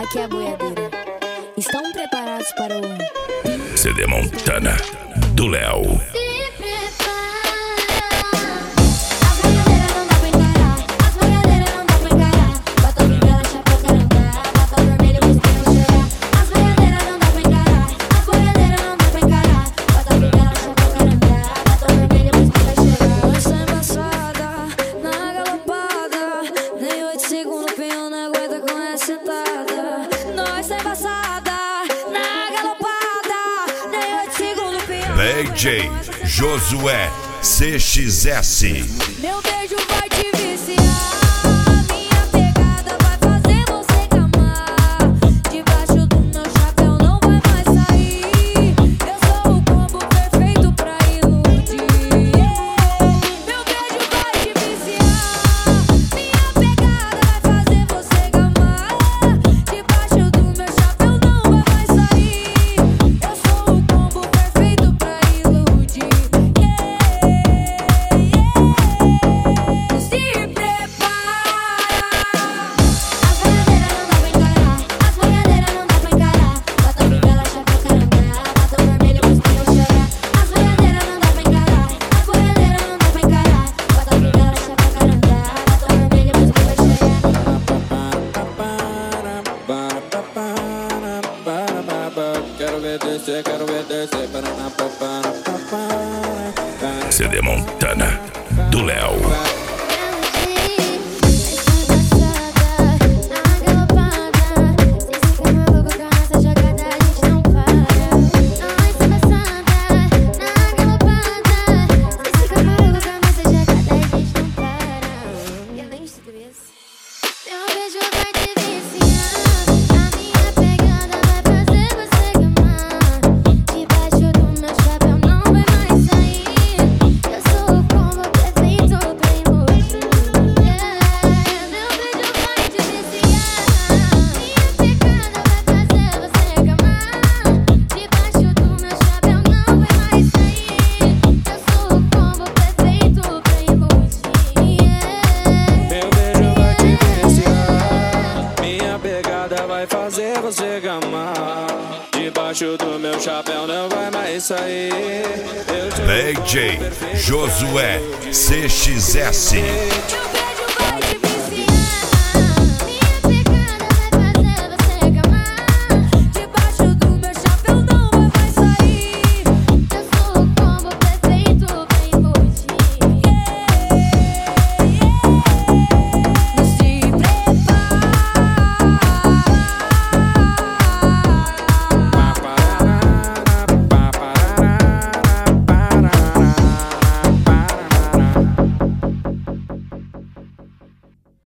aqui é a boiadeira. Estão preparados para o CD Montana do Léo. DJ Josué CXS. Meu beijo vai te viciar. Minha pegada vai fazer você gamar. Debaixo do meu chapéu não vai mais sair. Eu sou o combo perfeito pra iludir. Meu beijo vai te viciar. Minha pegada vai fazer você gamar. Debaixo do meu chapéu não vai mais sair. Eu sou o combo perfeito pra iludir. Quero ver descer, CD Montana do Léo. Vai fazer você gamar. Debaixo do meu chapéu não vai mais sair. DJ Josué CXS.